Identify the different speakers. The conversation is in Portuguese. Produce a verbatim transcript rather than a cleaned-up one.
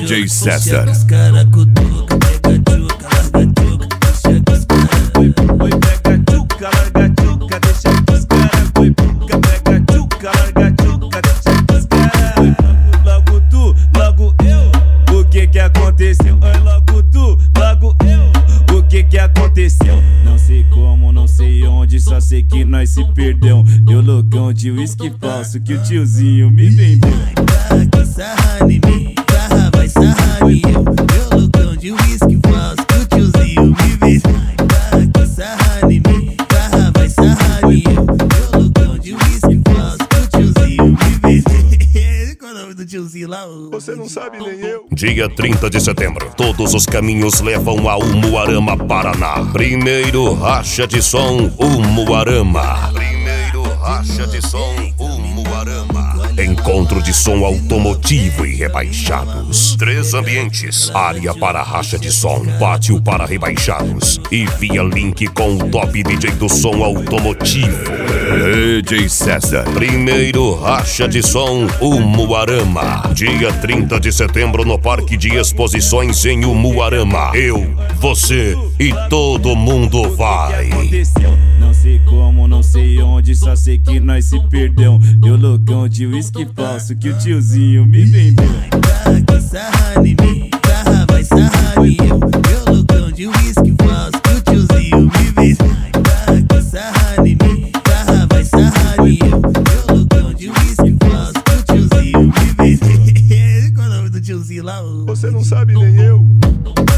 Speaker 1: J César.
Speaker 2: Os cara cutuca, pega tchuca, larga tchuca, deixa os cara.
Speaker 3: Oi, pega tchuca, larga tchuca, deixa os cara. Oi, pega tchuca, larga tchuca, deixa os cara. Logo tu, logo eu, o que que aconteceu? Oi, logo tu, logo eu, o que que aconteceu? Não sei como, não sei onde, só sei que nós se perdeu. Eu loucão de uísque falso que o tiozinho me vendeu.
Speaker 2: Vai que sarra em mim, sarra vai sarrar em eu. Eu loucão de uísque falso que o tiozinho me vendeu. Vai que sarra em mim, sarra vai sarrar em eu. Eu loucão de uísque falso que o tiozinho me vendeu. Qual é o nome do tiozinho lá?
Speaker 4: Você não sabe nem eu.
Speaker 1: Dia trinta de setembro, todos os caminhos levam ao Umuarama, Paraná. Primeiro racha de som, Umuarama. Primeiro racha de som, Umuarama. Encontro de som automotivo e rebaixados. Três ambientes: área para racha de som, pátio para rebaixados e via link com o top D J do som automotivo, D J César. Primeiro racha de som, Umuarama. Dia trinta de setembro no Parque de Exposições em Umuarama. Eu, você e todo mundo vai.
Speaker 3: Não sei como, não sei onde, só sei que nós se perdeu. Eu loucão de uísque falso que o tiozinho me vendeu.
Speaker 2: Vai que sarra em mim, sarra vai sarrar em eu. Eu loucão de uísque falso que o tiozinho me vendeu. Vai que sarra em mim, sarra vai sarrar em eu. Eu loucão de uísque falso que o tiozinho me vendeu. Qual é o nome do tiozinho lá?
Speaker 4: Você não sabe nem eu.